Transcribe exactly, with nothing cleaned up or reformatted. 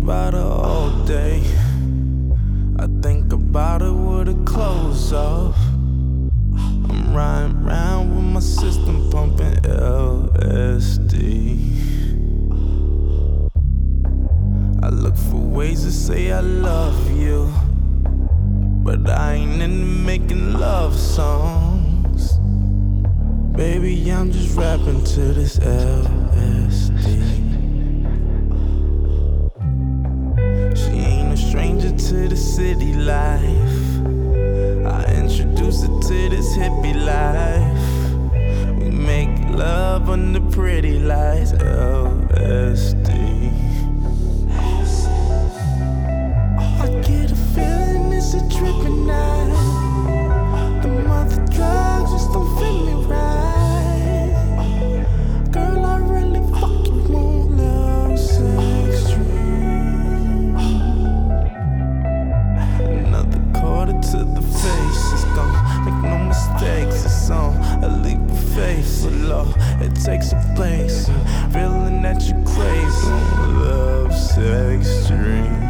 about her all day. I think about her with her clothes off. I'm riding round with my system pumping L S D. I look for ways to say I love you, but I ain't into making love songs. Baby, I'm just rapping to this L S D. She ain't a stranger to the city life. I introduced her to this hippie life. We make love under pretty lights, L S D. I get a feeling it's a tripping night. The mother drugs just don't fit me right. Girl, I really fucking want love, sex, dream. Another quarter to the face. It's gone, make no mistakes. It's on a leap of faith. But Lord, it takes a place. Feeling that you crave. Love, sex, dream.